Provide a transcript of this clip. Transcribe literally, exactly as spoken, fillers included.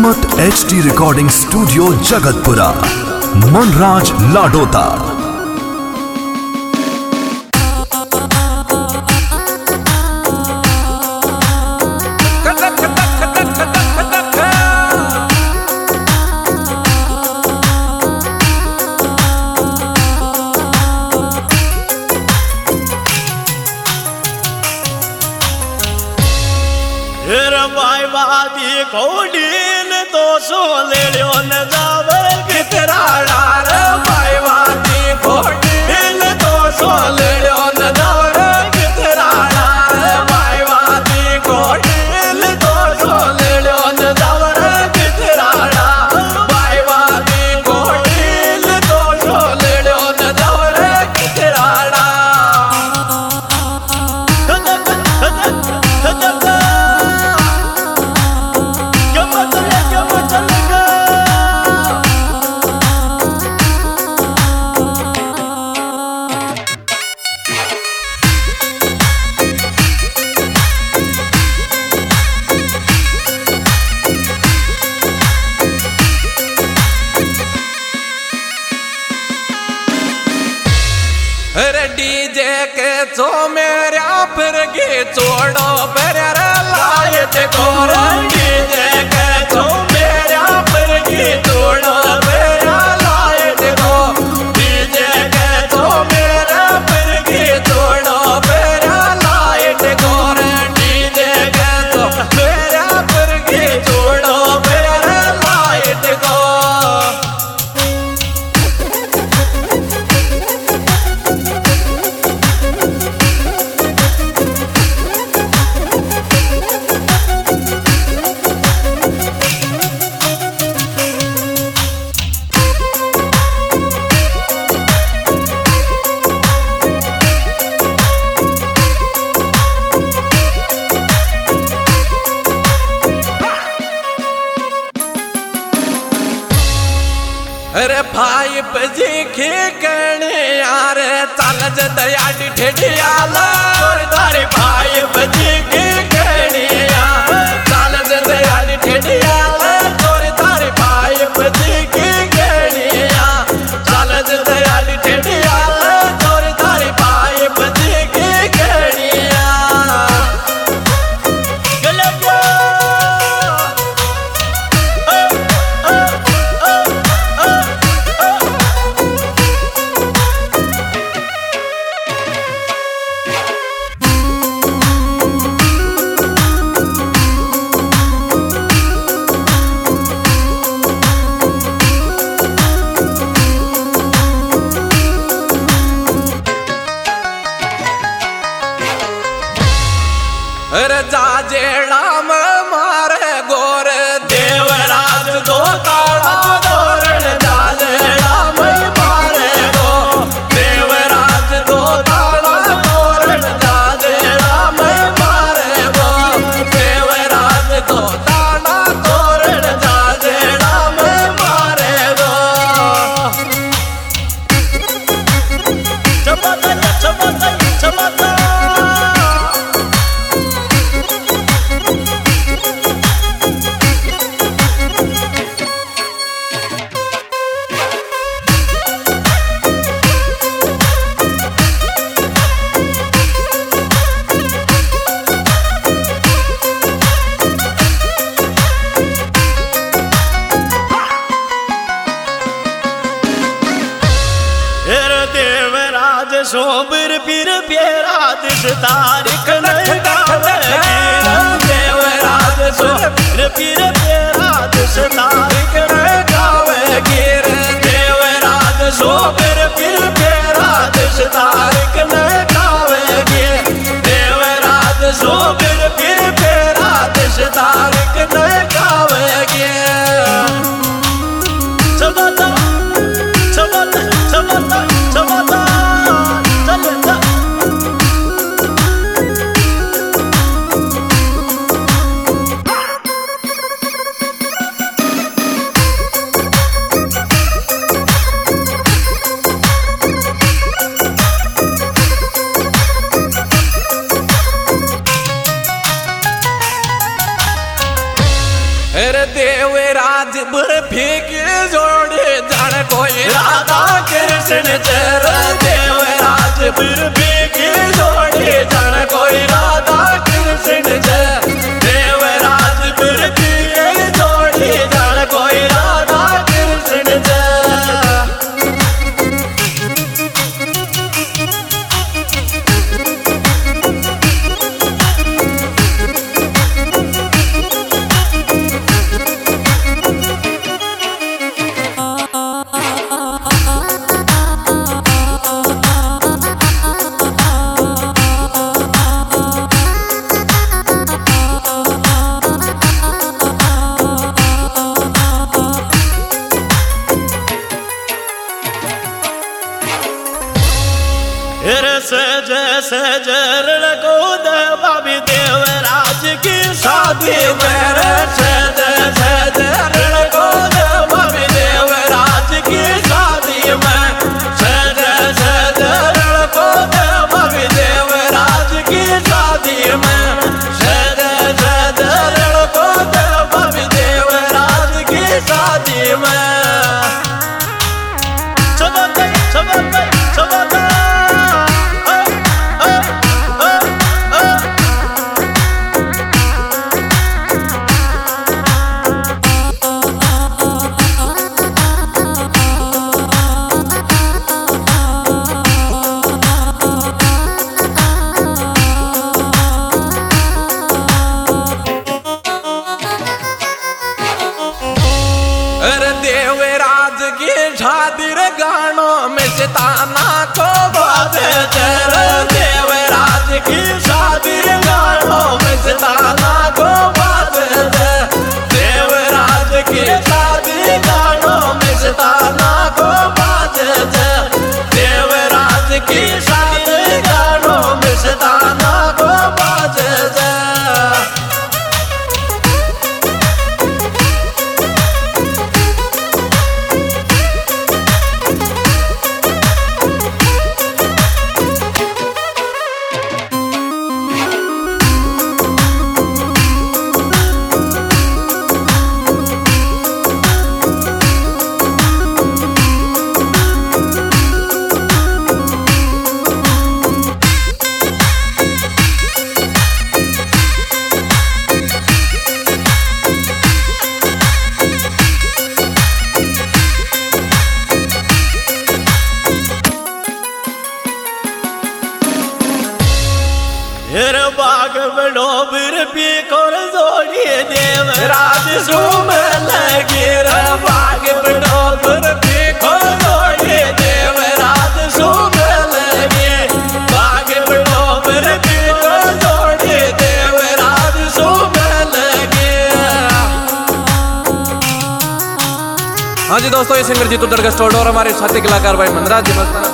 हिम्मत H D recording studio Jagatpura, Manraj Ladota. वादी कोडीन तो सो ले लो न जावे कितराड़ा रे भाई वादी कोडीन तो सो ले लो न जावे कितराड़ा रे भाई वादी कोडीन तो सो ले लो न जावे कितराड़ा भाई वादी कोडीन तो सो ले लो न जावे कितराड़ा। डीजे के चो मेरा फिर गे छोड़ो पर लायत को डीजे के चो मेरा फिर गे छोड़ो मेरा लायत को डीजे के चो मेरा फिर गे छोड़ो मेरा लायत को डीजे के चो मेरा फिर गे छोड़ो मेरा लायत को। अरे भाई बजी के करने यार चल जदया ठेठियाला तारे भाई बजी के करने यार चल जदया ठेठियाला तोरे तारे भाई बजी के करने यार चल जदया ठेठियाला तोरे तारे भाई बजी के करने यार गलत जाजेड़ा में मारे गोर देवराज दो ताड़ा गोरण जाजेड़ा में मारे गो देवराज दो ताड़ा गोरण जाजेड़ा में मारे गो देवराज दो ताड़ा गोरण जाजेड़ा में मारे गो। चमता चमता चमता सोबर पीर प्यारा दिस तारीख नहीं गावेगी देवराज सोबर पीर प्यारा दिस तारीख नहीं गावेगी देवराज सोबर पीर प्यारा दिस तारीख नहीं गावेगी देवराज सोबर पीर प्यारा दिस तारीख नहीं गावेगी। चमता चमता चमता चमता देवराज बर्फी की जोड़ी जान कोई राधा कृष्ण चर देवराज बर्फी की जोड़ी जान कोई राधा कृष्ण चर देवराज बर्फी की जोड़ी जान कोई राधा कृष्ण चर। सज सज को भाभी देवराज की शादी में सज सज को भाभी देवराज की शादी में सज सज को भाभी देवराज की शादी में सज सज को भाभी देवराज की शादी में सबक सबक सबक देवराज की शादी गानों में सिताना को बाजे चर देवराज की शादी गानों में सिताना को बाजे देवराज की शादी गानों में सिताना को बाजे देवराज की शादी गानों में सिताना को बाजे। बाग बड़ो बिरपी कोर जोड़ी देवराज सुम लगी रे बाग बड़ो बिरपी कोर जोड़ी देवराज सुम लगी बाग बड़ो बिरपी कोर जोड़ी देवराज सुम लगी। हाँ जी दोस्तों, ये सिंगर जीतू दरगाह स्टोर और हमारे साथी कलाकार भाई मनराज जी मस्ताना